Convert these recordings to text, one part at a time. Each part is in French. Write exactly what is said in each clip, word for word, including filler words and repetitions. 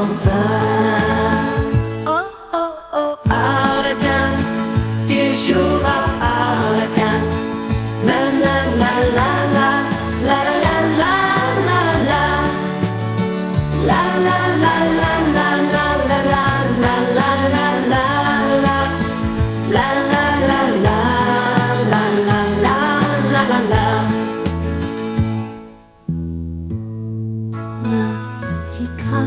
lointain. Oh oh oh, Harlequin, tu joueras Harlequin. La la la la la, la la la la la, la la la la la la la la la la la la, la la la la la la la la la. Magica,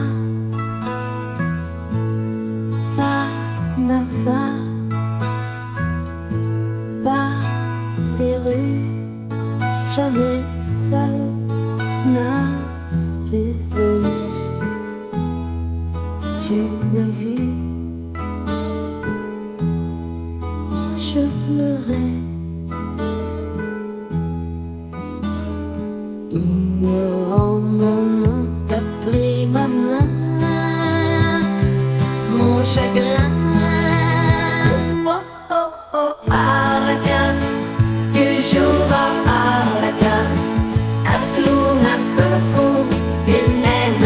va, ma va, par les rues, j'allais seul, n'avais Venise. Tu m'as vu, je pleurais. Ignorant mon nom, t'as pris ma main, mon chagrin. Oh oh oh, Harlequin, tu joueras Harlequin. Un flou, un peu fou, une haine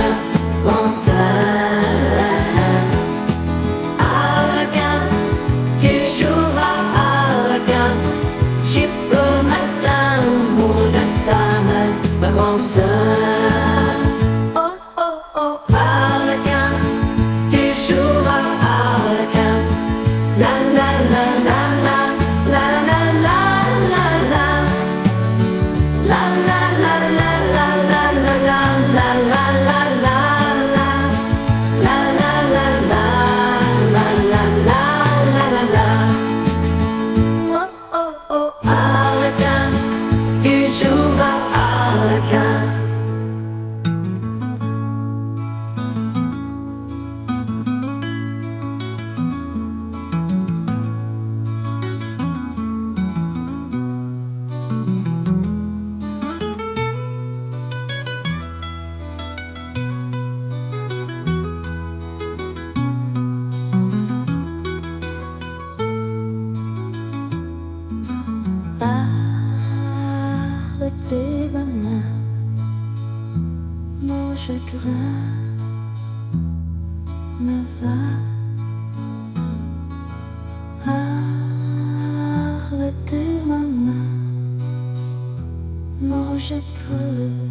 lointaine. Harlequin, tu joueras Harlequin. Jusqu'au matin où mon destin me raconte. Oh oh oh, Harlequin, tu joueras Harlequin. La la la la la, la la la la la, la la la la la la la la la la la la, la la la la la la la la la. Oh oh oh, Harlequin, tu joueras Harlequin. Arrêtez ma main, mon chagrin me va. Arrêtez ma main, mon chagrin.